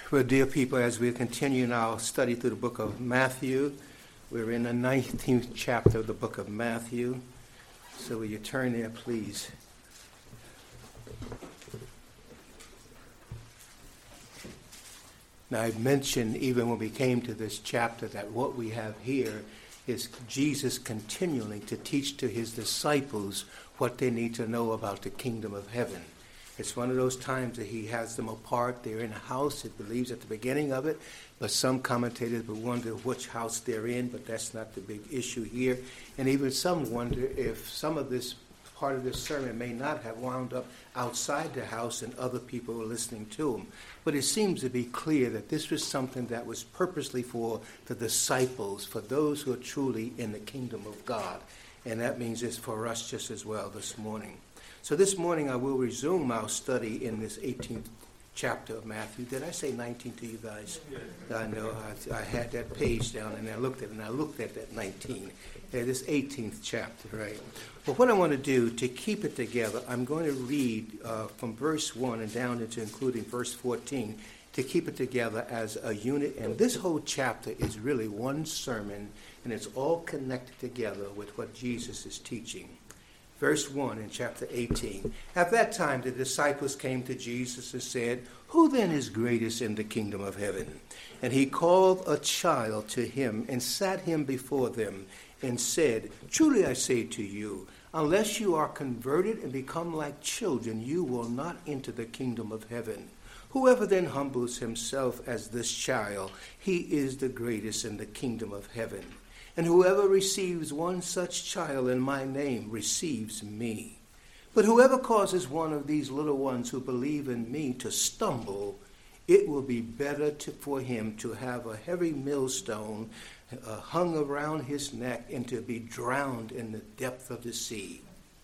Well, dear people, as we continue our study through the book of Matthew, we're in the 19th chapter of the book of Matthew. So will you turn there, please? Now, I mentioned even when we came to this chapter that what we have here is Jesus continuing to teach to his disciples what they need to know about the kingdom of heaven. It's one of those times that he has them apart. They're in a house, it believes, at the beginning of it, but some commentators will wonder which house they're in, but that's not the big issue here. And even some wonder if some of this part of this sermon may not have wound up outside the house and other people were listening to him. But it seems to be clear that this was something that was purposely for the disciples, for those who are truly in the kingdom of God. And that means it's for us just as well this morning. So this morning I will resume our study in this 18th chapter of Matthew. Did I say 19 to you guys? Yeah. I know. I had that page down and I looked at it, and I looked at that 19. This 18th chapter, right? But what I want to do to keep it together, I'm going to read from verse 1 and down into including verse 14 to keep it together as a unit. And this whole chapter is really one sermon, and it's all connected together with what Jesus is teaching. Verse 1 in chapter 18. At that time the disciples came to Jesus and said, "Who then is greatest in the kingdom of heaven?" And he called a child to him and sat him before them and said, "Truly I say to you, unless you are converted and become like children, you will not enter the kingdom of heaven. Whoever then humbles himself as this child, he is the greatest in the kingdom of heaven. And whoever receives one such child in my name receives me. But whoever causes one of these little ones who believe in me to stumble, it will be better for him to have a heavy millstone hung around his neck and to be drowned in the depth of the sea.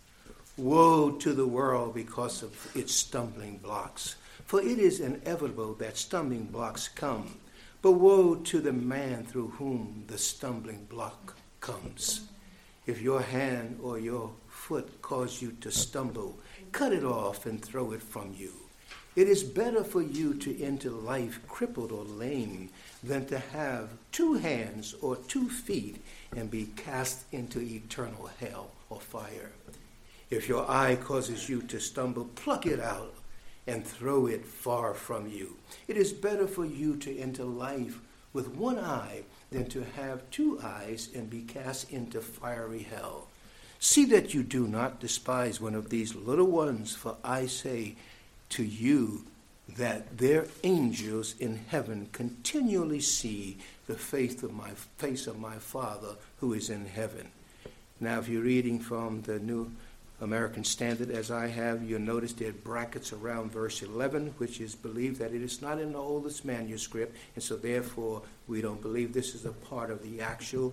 Woe to the world because of its stumbling blocks, for it is inevitable that stumbling blocks come. But woe to the man through whom the stumbling block comes. If your hand or your foot cause you to stumble, cut it off and throw it from you. It is better for you to enter life crippled or lame than to have 2 hands or 2 feet and be cast into eternal hell or fire. If your eye causes you to stumble, pluck it out and throw it far from you. It is better for you to enter life with 1 eye than to have 2 eyes and be cast into fiery hell. See that you do not despise one of these little ones, for I say to you that their angels in heaven continually see the face of my Father who is in heaven." Now, if you're reading from the New American Standard, as I have, you'll notice there are brackets around verse 11, which is believed that it is not in the oldest manuscript, and so therefore we don't believe this is a part of the actual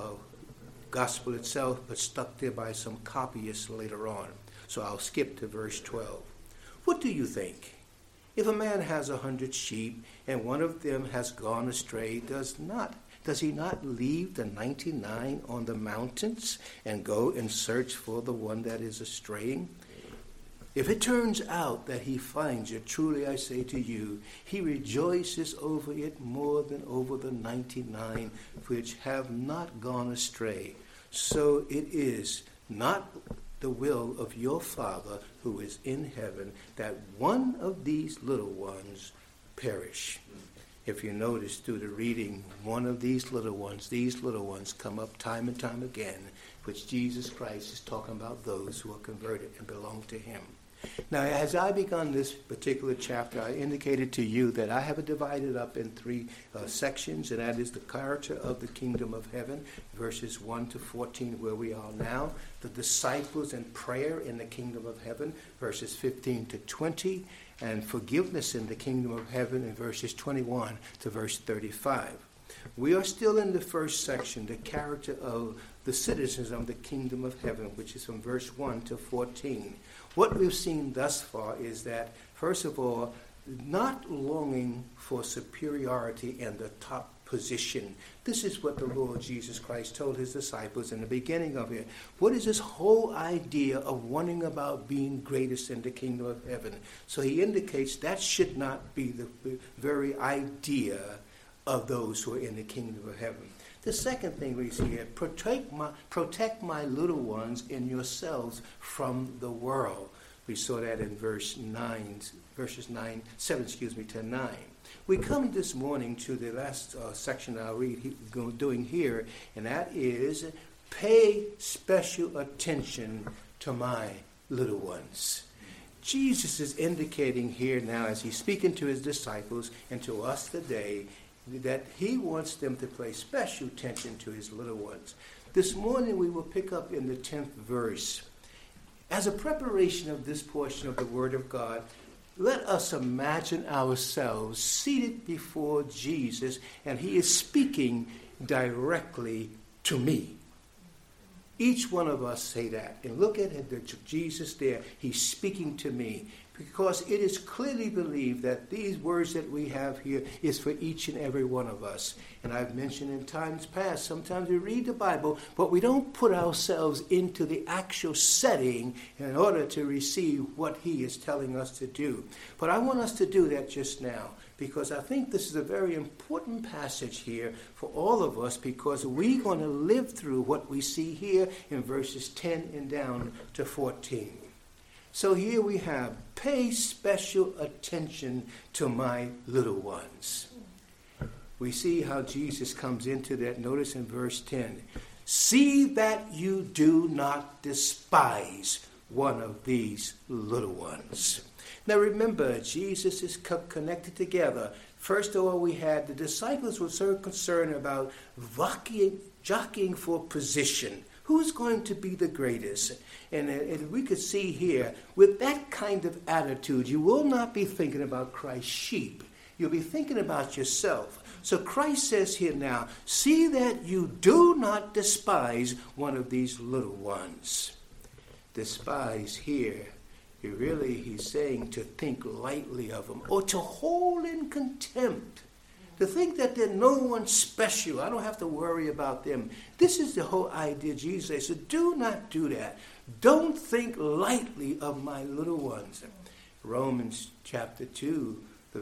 gospel itself, but stuck there by some copyists later on. So I'll skip to verse 12. What do you think? If a man has 100 sheep and one of them has gone astray, does he not leave the 99 on the mountains and go and search for the one that is astraying? If it turns out that he finds it, truly I say to you, he rejoices over it more than over the 99 which have not gone astray. So it is not the will of your Father who is in heaven that one of these little ones perish. If you notice through the reading, one of these little ones come up time and time again, which Jesus Christ is talking about those who are converted and belong to him. Now, as I begun this particular chapter, I indicated to you that I have it divided up in 3 sections, and that is the character of the kingdom of heaven, verses 1 to 14, where we are now, the disciples and prayer in the kingdom of heaven, verses 15 to 20, and forgiveness in the kingdom of heaven in verses 21 to verse 35. We are still in the first section, the character of the citizens of the kingdom of heaven, which is from verse 1 to 14. What we've seen thus far is that, first of all, not longing for superiority and the top position. This is what the Lord Jesus Christ told his disciples in the beginning of it. What is this whole idea of wanting about being greatest in the kingdom of heaven? So he indicates that should not be the very idea of those who are in the kingdom of heaven. The second thing we see here, protect my little ones in yourselves from the world. We saw that in verses 7 to 9. We come this morning to the last section I'll read doing here, and that is pay special attention to my little ones. Jesus is indicating here now, as he's speaking to his disciples and to us today, that he wants them to pay special attention to his little ones. This morning we will pick up in the 10th verse. As a preparation of this portion of the Word of God, let us imagine ourselves seated before Jesus, and he is speaking directly to me. Each one of us say that. And look at Jesus there. He's speaking to me. Because it is clearly believed that these words that we have here is for each and every one of us. And I've mentioned in times past, sometimes we read the Bible, but we don't put ourselves into the actual setting in order to receive what he is telling us to do. But I want us to do that just now, because I think this is a very important passage here for all of us, because we're going to live through what we see here in verses 10 and down to 14. So here we have, pay special attention to my little ones. We see how Jesus comes into that. Notice in verse 10, see that you do not despise one of these little ones. Now remember, Jesus is connected together. First of all, we had the disciples were so concerned about jockeying for position. Who's going to be the greatest? And we could see here, with that kind of attitude, you will not be thinking about Christ's sheep. You'll be thinking about yourself. So Christ says here now, see that you do not despise one of these little ones. Despise here, he's saying to think lightly of them, or to hold in contempt. To think that they're no one special. I don't have to worry about them. This is the whole idea Jesus says. So do not do that. Don't think lightly of my little ones. Romans chapter 2,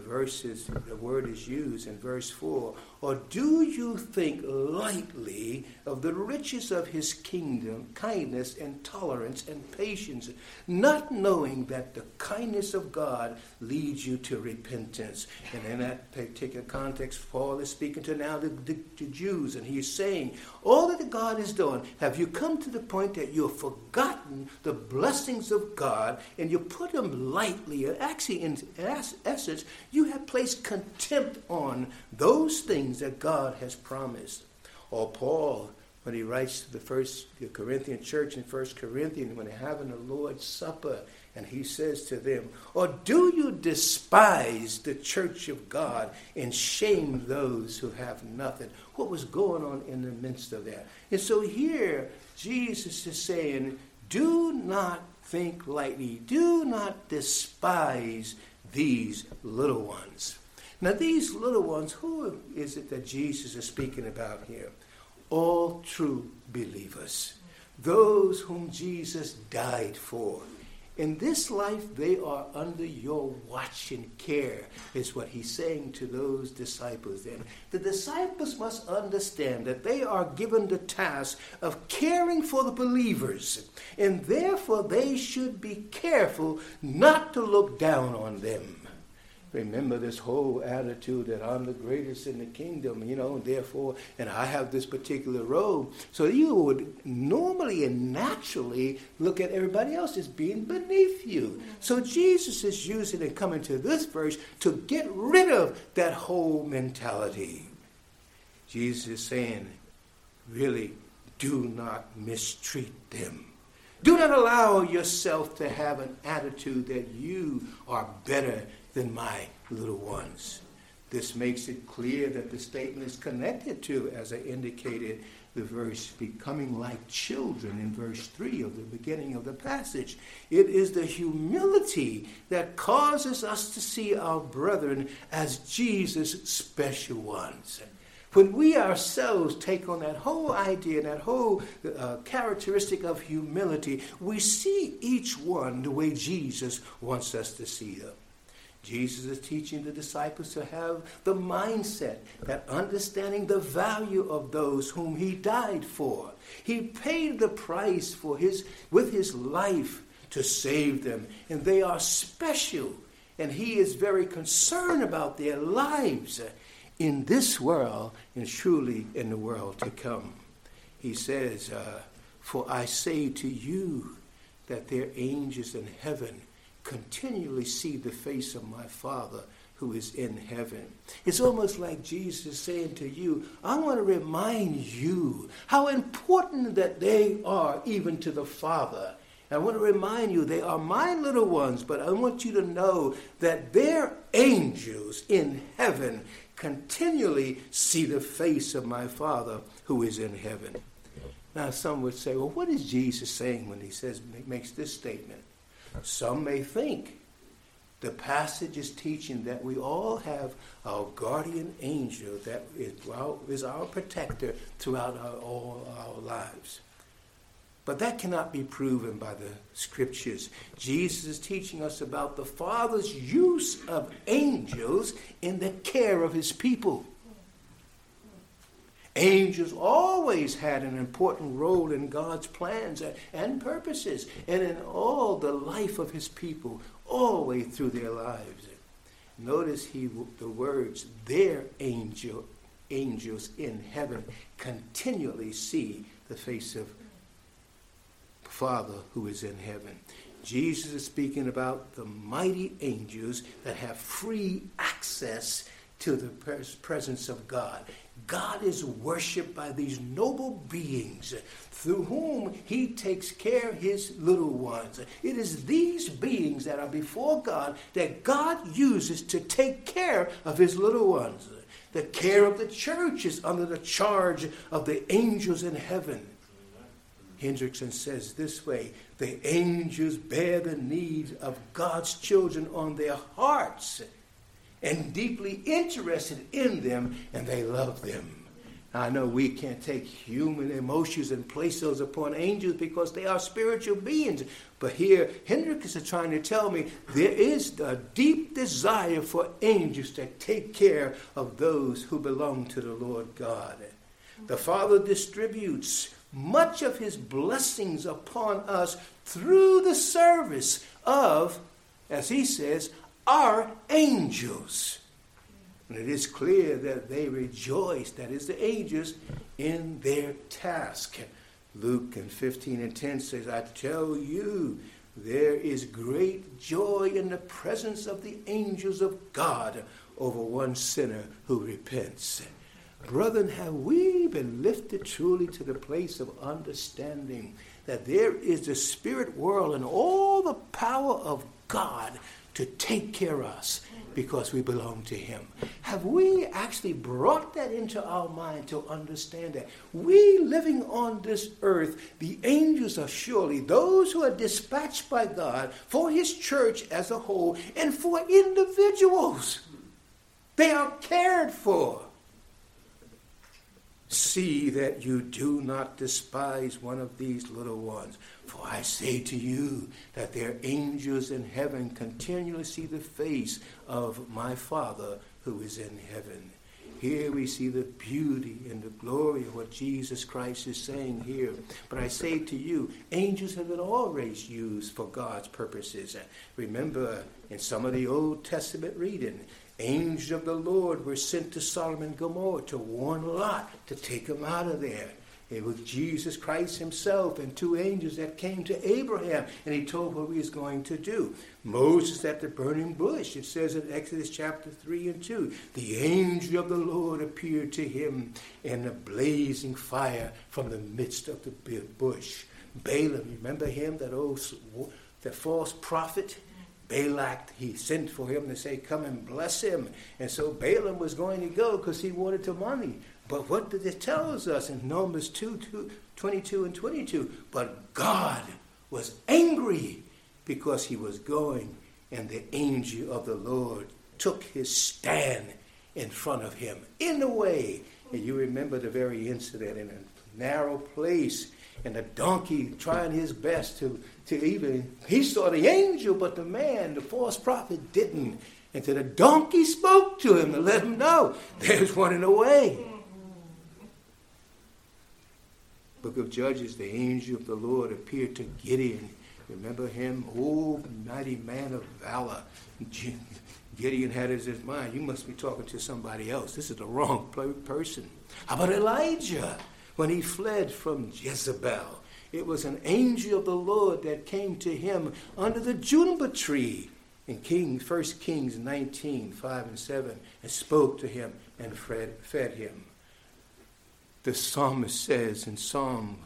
the word is used in verse 4. Or do you think lightly of the riches of his kingdom, kindness and tolerance and patience, not knowing that the kindness of God leads you to repentance? And in that particular context, Paul is speaking to now the Jews, and he's saying, all that God is doing, have you come to the point that you've forgotten the blessings of God and you put them lightly? Actually, in essence, you have placed contempt on those things that God has promised. Or Paul, when he writes to the Corinthian church in 1 Corinthians, when they're having the Lord's Supper, and he says to them, or do you despise the church of God and shame those who have nothing? What was going on in the midst of that? And so here, Jesus is saying, do not think lightly. Do not despise these little ones. Now these little ones, who is it that Jesus is speaking about here? All true believers. Those whom Jesus died for. In this life, they are under your watch and care, is what he's saying to those disciples then. The disciples must understand that they are given the task of caring for the believers, and therefore they should be careful not to look down on them. Remember this whole attitude that I'm the greatest in the kingdom, therefore, and I have this particular robe. So you would normally and naturally look at everybody else as being beneath you. So Jesus is using and coming to this verse to get rid of that whole mentality. Jesus is saying, really, do not mistreat them. Do not allow yourself to have an attitude that you are better than my little ones. This makes it clear that the statement is connected to, as I indicated, the verse becoming like children in verse 3 of the beginning of the passage. It is the humility that causes us to see our brethren as Jesus' special ones. When we ourselves take on that whole idea, that whole characteristic of humility, we see each one the way Jesus wants us to see them. Jesus is teaching the disciples to have the mindset, that understanding the value of those whom he died for. He paid the price with his life to save them, and they are special, and he is very concerned about their lives in this world and surely in the world to come. He says, for I say to you that their angels in heaven continually see the face of my Father who is in heaven. It's almost like Jesus saying to you, I want to remind you how important that they are even to the Father. I want to remind you they are my little ones, but I want you to know that their angels in heaven continually see the face of my Father who is in heaven. Now some would say, well, what is Jesus saying when he makes this statement? Some may think the passage is teaching that we all have our guardian angel that is our protector throughout all our lives. But that cannot be proven by the scriptures. Jesus is teaching us about the Father's use of angels in the care of his people. Angels always had an important role in God's plans and purposes and in all the life of his people, all the way through their lives. Notice the words, their angels in heaven continually see the face of the Father who is in heaven. Jesus is speaking about the mighty angels that have free access to the presence of God. God is worshipped by these noble beings through whom he takes care of his little ones. It is these beings that are before God that God uses to take care of his little ones. The care of the church is under the charge of the angels in heaven. Hendrickson says this way, the angels bear the needs of God's children on their hearts and deeply interested in them, and they love them. I know we can't take human emotions and place those upon angels because they are spiritual beings. But here, Hendrickson is trying to tell me there is a deep desire for angels to take care of those who belong to the Lord God. The Father distributes much of his blessings upon us through the service of, as he says, our angels. And it is clear that they rejoice, that is the angels, in their task. Luke 15:10 says, I tell you, there is great joy in the presence of the angels of God over one sinner who repents. Brethren, have we been lifted truly to the place of understanding that there is the spirit world and all the power of God to take care of us because we belong to him? Have we actually brought that into our mind to understand that we living on this earth, the angels are surely those who are dispatched by God for his church as a whole and for individuals. They are cared for. See that you do not despise one of these little ones. For I say to you that their angels in heaven continually see the face of my Father who is in heaven. Here we see the beauty and the glory of what Jesus Christ is saying here. But I say to you, angels have been always used for God's purposes. Remember in some of the Old Testament reading, angels of the Lord were sent to Sodom and Gomorrah to warn Lot to take him out of there. It was Jesus Christ himself and two angels that came to Abraham, and he told what he was going to do. Moses at the burning bush, it says in Exodus chapter 3 and 2, the angel of the Lord appeared to him in a blazing fire from the midst of the bush. Balaam, remember him, that false prophet? Balak, he sent for him to say, come and bless him. And so Balaam was going to go because he wanted the money. But what did it tell us in Numbers 22 and 22? But God was angry because he was going, and the angel of the Lord took his stand in front of him in the way. And you remember the very incident in a narrow place, and the donkey trying his best to even, he saw the angel, but the man, the false prophet, didn't. And so the donkey spoke to him to let him know there's one in the way. Book of Judges, the angel of the Lord appeared to Gideon. Remember him? Oh, mighty man of valor. Gideon had it in his mind, you must be talking to somebody else. This is the wrong person. How about Elijah? When he fled from Jezebel, it was an angel of the Lord that came to him under the juniper tree in 1 Kings 19, 5 and 7, and spoke to him and fed him. The psalmist says in Psalm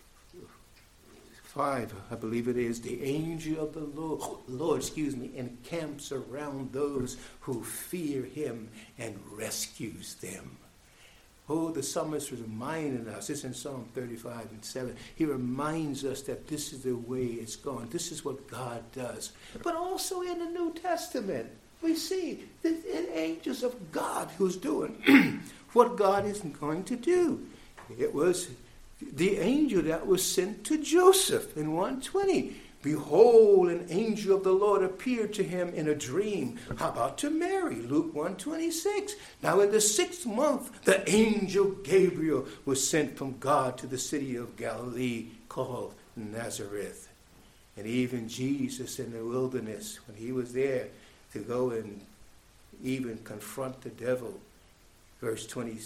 5, I believe it is, the angel of the Lord, encamps around those who fear him and rescues them. Oh, the psalmist was reminding us, it's in Psalm 35 and 7, he reminds us that this is the way it's going. This is what God does. But also in the New Testament, we see the angels of God who's doing what God is going to do. It was the angel that was sent to Joseph in 1:20. Behold, an angel of the Lord appeared to him in a dream. How about to Mary? Luke 1:26. Now in the 6th month, the angel Gabriel was sent from God to the city of Galilee called Nazareth. And even Jesus in the wilderness, when he was there to go and even confront the devil, verse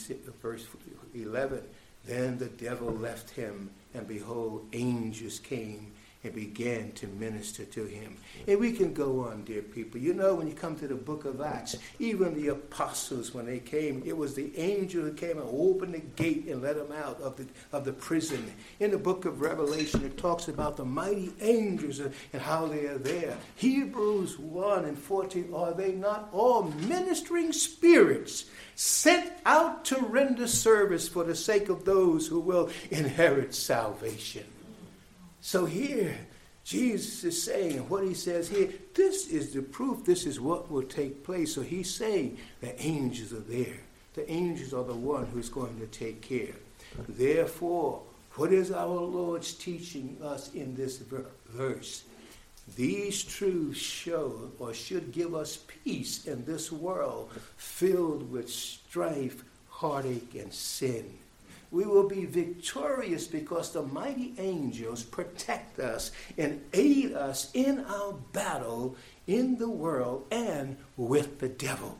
11, then the devil left him, and behold, angels came and began to minister to him. And we can go on, dear people. You know, when you come to the book of Acts, even the apostles, when they came, it was the angel who came and opened the gate and let them out of the prison. In the book of Revelation, it talks about the mighty angels and how they are there. Hebrews 1 and 14, are they not all ministering spirits sent out to render service for the sake of those who will inherit salvation? So here, Jesus is saying, and what he says here, this is the proof, this is what will take place. So he's saying the angels are there. The angels are the one who's going to take care. Therefore, what is our Lord's teaching us in this verse? These truths show or should give us peace in this world filled with strife, heartache, and sin. We will be victorious because the mighty angels protect us and aid us in our battle in the world and with the devil.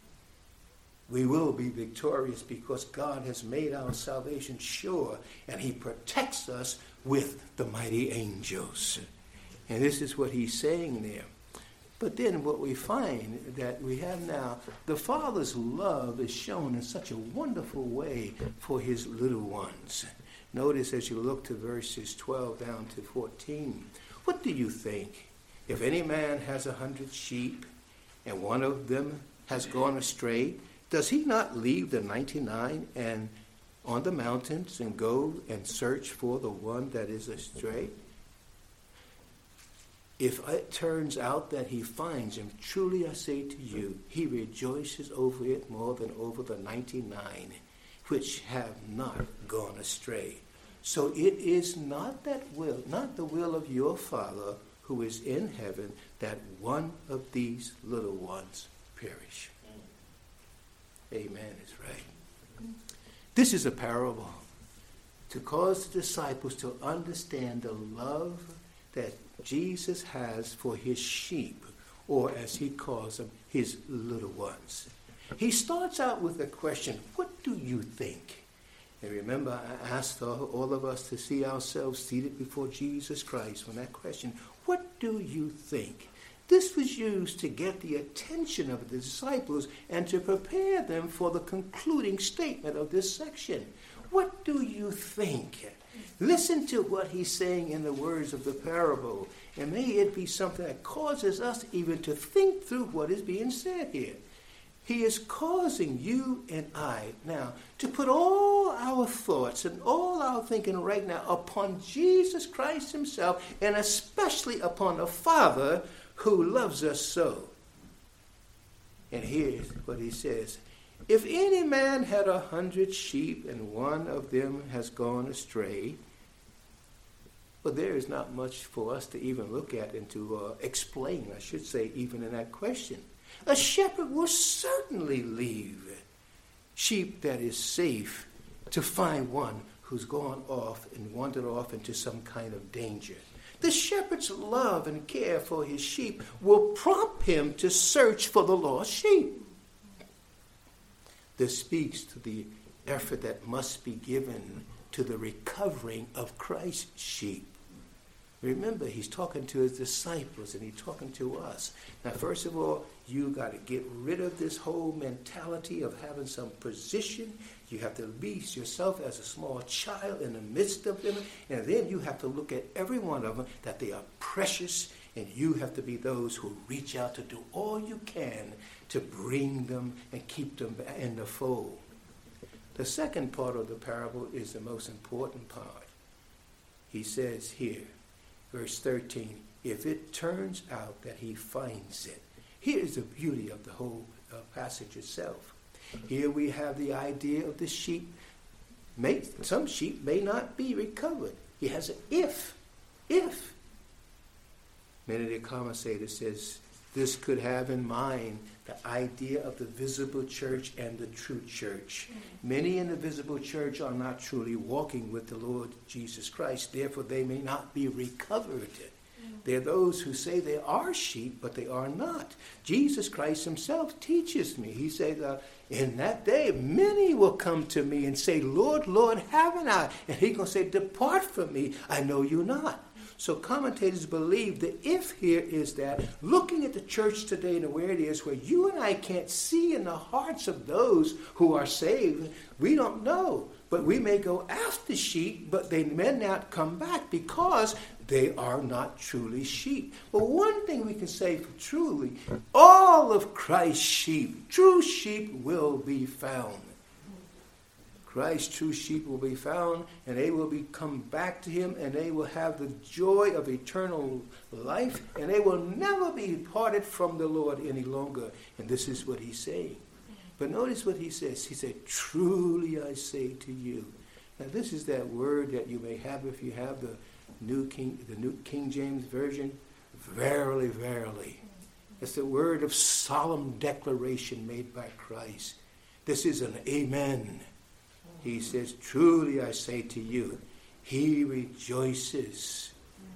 We will be victorious because God has made our salvation sure, and he protects us with the mighty angels. And this is what he's saying there. But then what we find that we have now, the Father's love is shown in such a wonderful way for his little ones. Notice as you look to verses 12 down to 14, what do you think? If any man has 100 sheep and one of them has gone astray, does he not leave the 99 and on the mountains and go and search for the one that is astray? If it turns out that he finds him, truly I say to you, he rejoices over it more than over the 99, which have not gone astray. So it is not the will of your Father who is in heaven that one of these little ones perish. Amen is right. This is a parable to cause the disciples to understand the love that Jesus has for his sheep, or as he calls them, his little ones. He starts out with a question, what do you think? And remember, I asked all of us to see ourselves seated before Jesus Christ when that question, what do you think? This was used to get the attention of the disciples and to prepare them for the concluding statement of this section. What do you think? Listen to what he's saying in the words of the parable, and may it be something that causes us even to think through what is being said here. He is causing you and I now to put all our thoughts and all our thinking right now upon Jesus Christ himself, and especially upon the Father who loves us so. And here's what he says. If any man had 100 sheep and one of them has gone astray, well, there is not much for us to even look at and to explain, I should say, even in that question. A shepherd will certainly leave sheep that is safe to find one who's gone off and wandered off into some kind of danger. The shepherd's love and care for his sheep will prompt him to search for the lost sheep. This speaks to the effort that must be given to the recovering of Christ's sheep. Remember, he's talking to his disciples and he's talking to us. Now, first of all, you got to get rid of this whole mentality of having some position. You have to be yourself as a small child in the midst of them. And then you have to look at every one of them, that they are precious. And you have to be those who reach out to do all you can to bring them and keep them in the fold. The second part of the parable is the most important part. He says here, verse 13, if it turns out that he finds it. Here's the beauty of the whole passage itself. Here we have the idea of the sheep. Some sheep may not be recovered. He has an if. Many of the commentators says this could have in mind the idea of the visible church and the true church. Many in the visible church are not truly walking with the Lord Jesus Christ. Therefore, they may not be recovered. They're those who say they are sheep, but they are not. Jesus Christ himself teaches me. He says, in that day, many will come to me and say, Lord, Lord, haven't I? And he's going to say, depart from me, I know you not. So commentators believe that if here is that, looking at the church today and where it is, where you and I can't see in the hearts of those who are saved, we don't know. But we may go after sheep, but they may not come back because they are not truly sheep. But one thing we can say for truly, all of Christ's sheep, true sheep, will be found. Christ's true sheep will be found, and they will come back to him, and they will have the joy of eternal life, and they will never be parted from the Lord any longer. And this is what he's saying. But notice what he says. He said, truly I say to you. Now this is that word that you may have if you have the New King James Version. Verily, verily. It's the word of solemn declaration made by Christ. This is an amen. He says, truly I say to you, he rejoices.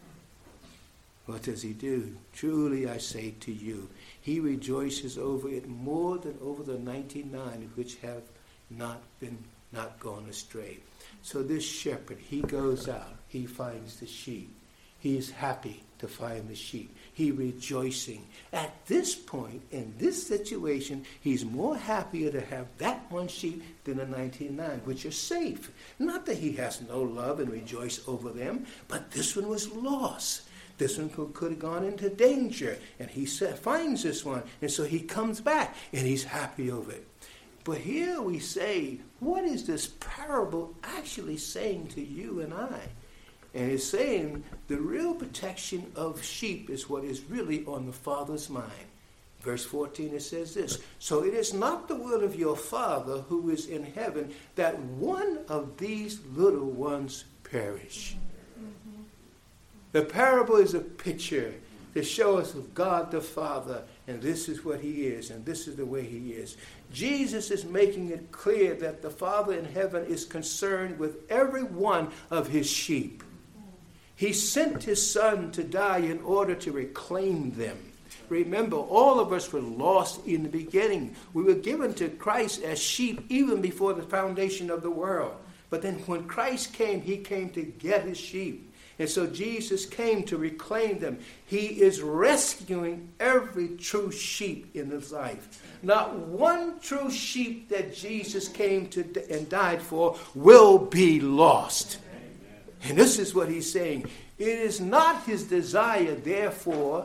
What does he do? Truly I say to you, he rejoices over it more than over the 99 which have not gone astray. So this shepherd, he goes out, he finds the sheep. He is happy to find the sheep. He rejoicing. At this point, in this situation, he's more happier to have that one sheep than the 99, which are safe. Not that he has no love and rejoice over them, but this one was lost. This one could have gone into danger, and he finds this one, and so he comes back, and he's happy over it. But here we say, what is this parable actually saying to you and I? And it's saying the real protection of sheep is what is really on the Father's mind. Verse 14, it says this, so it is not the will of your Father who is in heaven that one of these little ones perish. Mm-hmm. The parable is a picture to show us of God the Father, and this is what he is, and this is the way he is. Jesus is making it clear that the Father in heaven is concerned with every one of his sheep. He sent his Son to die in order to reclaim them. Remember, all of us were lost in the beginning. We were given to Christ as sheep even before the foundation of the world. But then when Christ came, he came to get his sheep. And so Jesus came to reclaim them. He is rescuing every true sheep in his life. Not one true sheep that Jesus came to and died for will be lost. And this is what he's saying. It is not his desire, therefore,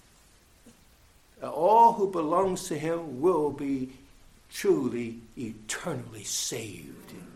all who belongs to him will be truly, eternally saved.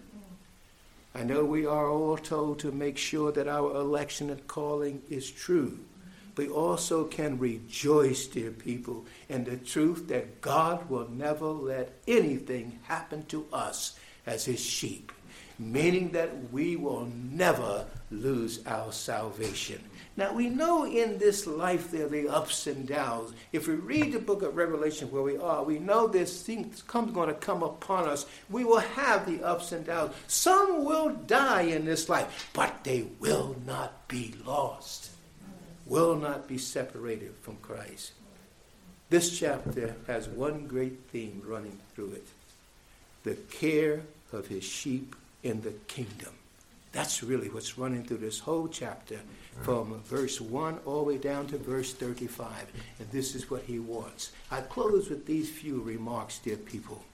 I know we are all told to make sure that our election and calling is true. We also can rejoice, dear people, in the truth that God will never let anything happen to us as his sheep, meaning that we will never lose our salvation. Now, we know in this life there are the ups and downs. If we read the book of Revelation where we are, we know there's things going to come upon us. We will have the ups and downs. Some will die in this life, but they will not be lost, will not be separated from Christ. This chapter has one great theme running through it: the care of his sheep in the kingdom. That's really what's running through this whole chapter, from verse 1 all the way down to verse 35. And this is what he wants. I close with these few remarks, dear people.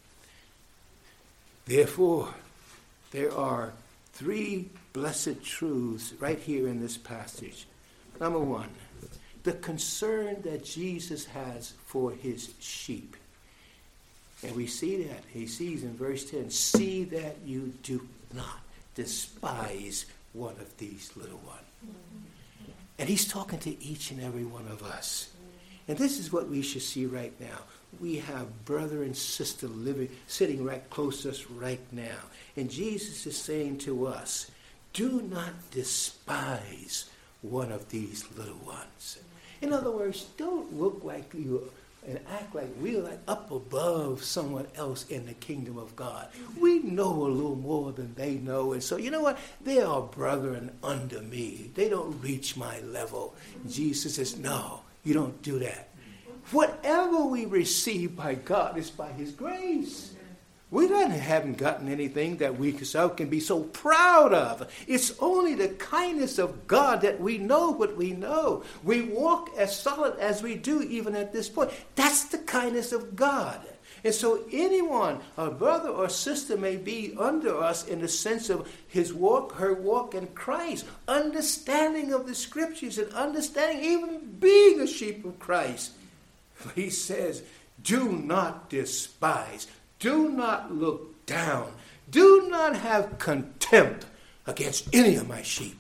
Therefore, there are three blessed truths right here in this passage. Number one, the concern that Jesus has for his sheep. And we see that. He sees in verse 10, see that you do not despise one of these little ones. And he's talking to each and every one of us. And this is what we should see right now. We have brother and sister sitting right close to us right now. And Jesus is saying to us, do not despise one of these little ones. In other words, don't look like you and act like we're like up above someone else in the kingdom of God. We know a little more than they know. And so, you know what? They are brethren under me. They don't reach my level. Jesus says, no, you don't do that. Whatever we receive by God is by his grace. We haven't gotten anything that we can be so proud of. It's only the kindness of God that we know what we know. We walk as solid as we do even at this point. That's the kindness of God. And so anyone, a brother or sister, may be under us in the sense of his walk, her walk in Christ, understanding of the scriptures and understanding even being a sheep of Christ. He says, do not despise. Do not look down. Do not have contempt against any of my sheep.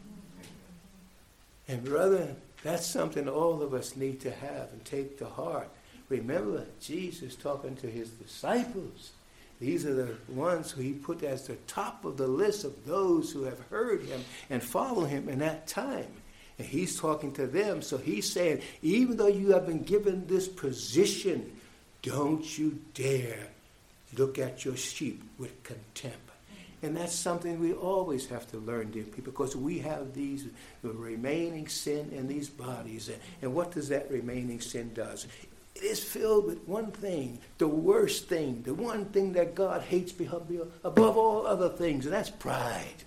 And brother, that's something all of us need to have and take to heart. Remember, Jesus talking to his disciples. These are the ones who he put as the top of the list of those who have heard him and follow him in that time. And he's talking to them. So he's saying, even though you have been given this position, don't you dare look at your sheep with contempt. And that's something we always have to learn, dear people, because we have these remaining sin in these bodies. And what does that remaining sin does? It is filled with one thing, the worst thing, the one thing that God hates above all other things, and that's pride.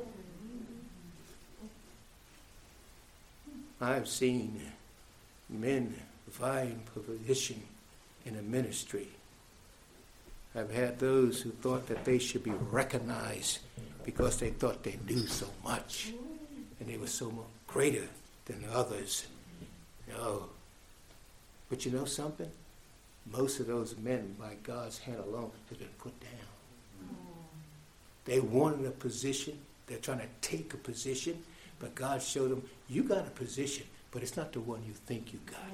I've seen men vying for position in a ministry. I've had those who thought that they should be recognized because they thought they knew so much and they were so much greater than others. No. But you know something? Most of those men, by God's hand alone, have been put down. They wanted a position. They're trying to take a position. But God showed them, you got a position, but it's not the one you think you got.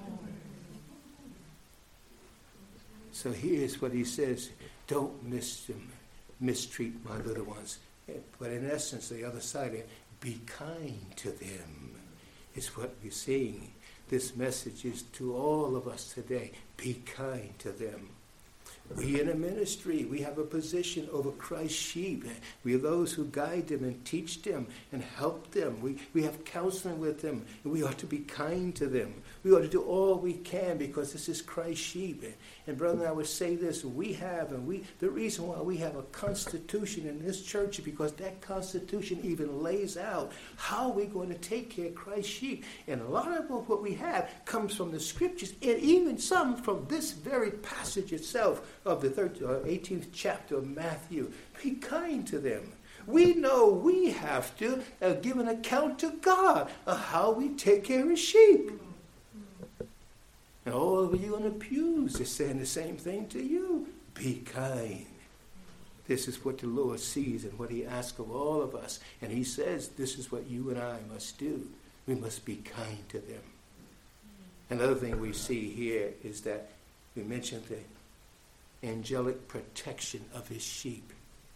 So here's what he says. Don't mistreat my little ones. But in essence, the other side of it, be kind to them is what we're seeing. This message is to all of us today. Be kind to them. We in a ministry, we have a position over Christ's sheep. We are those who guide them and teach them and help them. We have counseling with them. And we ought to be kind to them. We ought to do all we can because this is Christ's sheep. And brother, I would say this, the reason why we have a constitution in this church is because that constitution even lays out how we're going to take care of Christ's sheep. And a lot of what we have comes from the scriptures and even some from this very passage itself of the 18th chapter of Matthew. Be kind to them. We know we have to give an account to God of how we take care of sheep. And all of you in the pews are saying the same thing to you. Be kind. This is what the Lord sees and what he asks of all of us. And he says this is what you and I must do. We must be kind to them. Another thing we see here is that we mentioned the angelic protection of his sheep.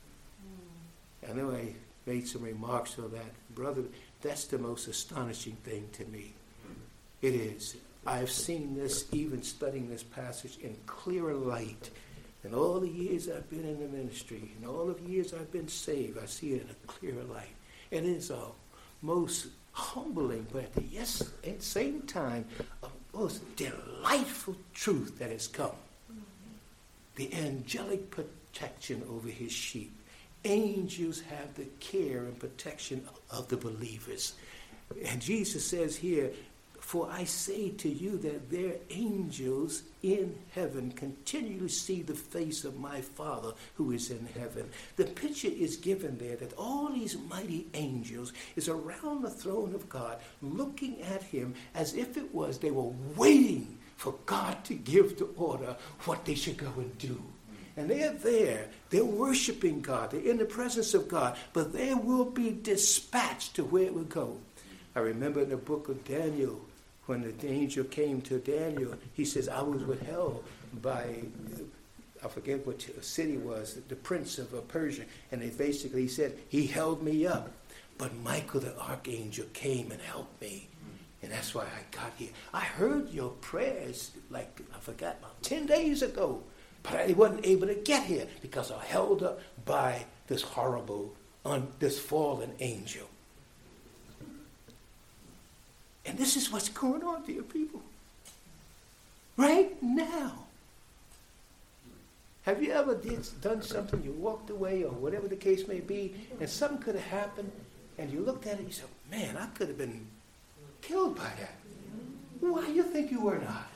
I know I made some remarks on that. Brother, that's the most astonishing thing to me. It is. I've seen this, even studying this passage, in clearer light. In all the years I've been in the ministry, in all the years I've been saved, I see it in a clearer light. And it is a most humbling, but at the same time, a most delightful truth that has come. The angelic protection over his sheep. Angels have the care and protection of the believers. And Jesus says here, for I say to you that their angels in heaven continually see the face of my Father who is in heaven. The picture is given there that all these mighty angels is around the throne of God looking at him as if it was they were waiting for God to give the order what they should go and do. And they're there. They're worshiping God. They're in the presence of God. But they will be dispatched to where it will go. I remember in the book of Daniel, when the angel came to Daniel, he says, I was withheld by, I forget what city was, the prince of Persia. And they basically said, he held me up. But Michael the archangel came and helped me. And that's why I got here. I heard your prayers, like, I forgot, about 10 days ago. But I wasn't able to get here because I was held up by this horrible, this fallen angel. And this is what's going on, dear people. Right now. Have you ever done something, you walked away or whatever the case may be, and something could have happened, and you looked at it and you said, man, I could have been killed by that. Why you think you were not?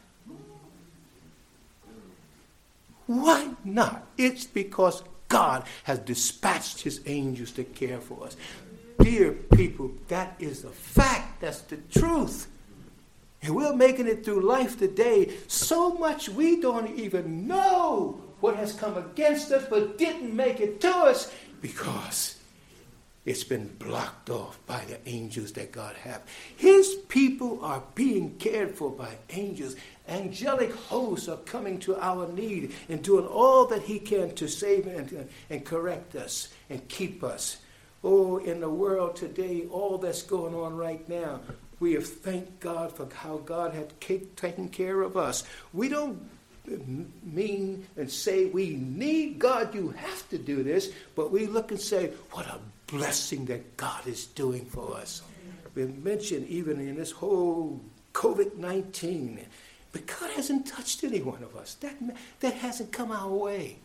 Why not? It's because God has dispatched his angels to care for us. Dear people, that is a fact. That's the truth. And we're making it through life today so much we don't even know what has come against us but didn't make it to us because it's been blocked off by the angels that God has. His people are being cared for by angels. Angelic hosts are coming to our need and doing all that he can to save and correct us and keep us. Oh, in the world today, all that's going on right now, we have thanked God for how God had taken care of us. We don't mean and say we need God, you have to do this, but we look and say, what a blessing that God is doing for us. We mentioned even in this whole COVID-19, but God hasn't touched any one of us. That hasn't come our way.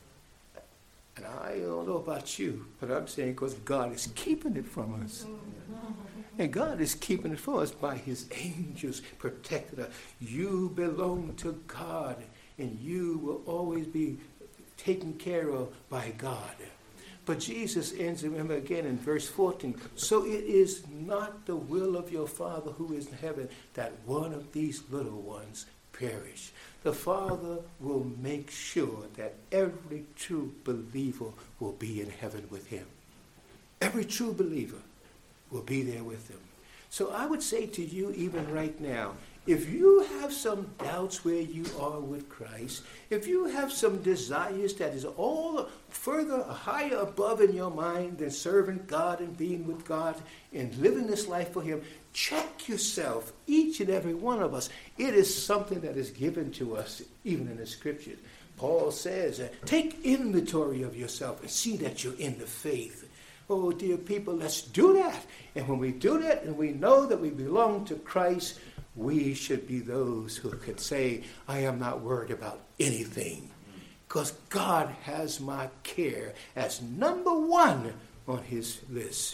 And I don't know about you, but I'm saying because God is keeping it from us. And God is keeping it for us by his angels protecting us. You belong to God, and you will always be taken care of by God. But Jesus ends, remember again in verse 14, so it is not the will of your Father who is in heaven that one of these little ones perish. The Father will make sure that every true believer will be in heaven with him. Every true believer will be there with him. So I would say to you even right now, if you have some doubts where you are with Christ, if you have some desires that is all further, higher above in your mind than serving God and being with God and living this life for him, check yourself, each and every one of us. It is something that is given to us, even in the scriptures. Paul says, take inventory of yourself and see that you're in the faith. Oh, dear people, let's do that. And when we do that and we know that we belong to Christ, we should be those who can say, I am not worried about anything. Because God has my care as number one on his list.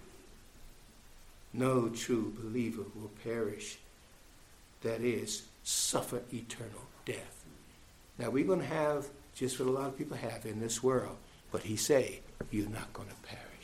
No true believer will perish. That is, suffer eternal death. Now we're going to have just what a lot of people have in this world. But he say, you're not going to perish.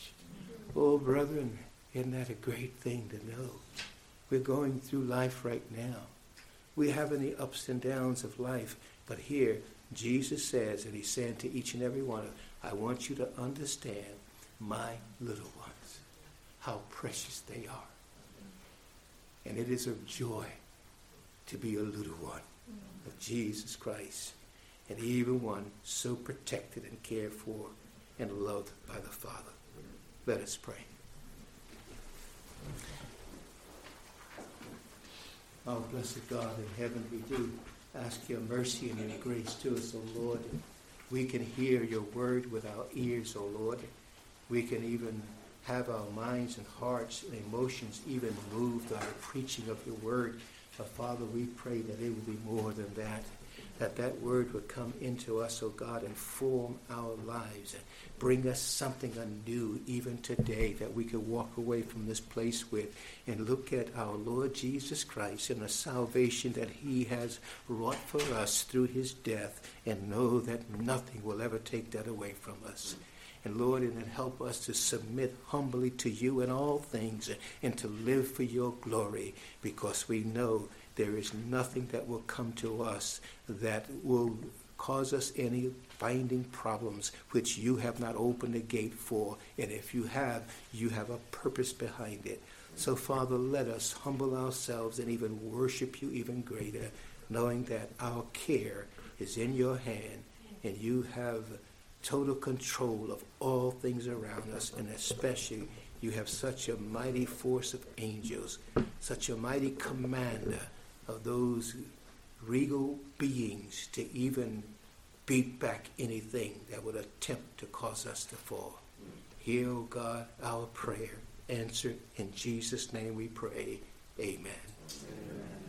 Oh, brethren, isn't that a great thing to know? We're going through life right now. We have any ups and downs of life, but here Jesus says, and he's saying to each and every one of us, I want you to understand my little ones, how precious they are. And it is a joy to be a little one of Jesus Christ, and even one so protected and cared for and loved by the Father. Let us pray. Oh, blessed God in heaven, we do ask your mercy and your grace to us, O Lord. We can hear your word with our ears, O Lord. We can even have our minds and hearts and emotions even moved by the preaching of your word. But Father, we pray that it will be more than that. That word would come into us, O God, and form our lives and bring us something anew even today that we could walk away from this place with and look at our Lord Jesus Christ and the salvation that he has wrought for us through his death and know that nothing will ever take that away from us. And Lord, and help us to submit humbly to you in all things and to live for your glory, because we know there is nothing that will come to us that will cause us any finding problems which you have not opened the gate for. And if you have a purpose behind it. So, Father, let us humble ourselves and even worship you even greater, knowing that our care is in your hand and you have total control of all things around us, and especially you have such a mighty force of angels, such a mighty commander of those regal beings to even beat back anything that would attempt to cause us to fall. Hear, O God, our prayer. Answered in Jesus' name we pray. Amen. Amen.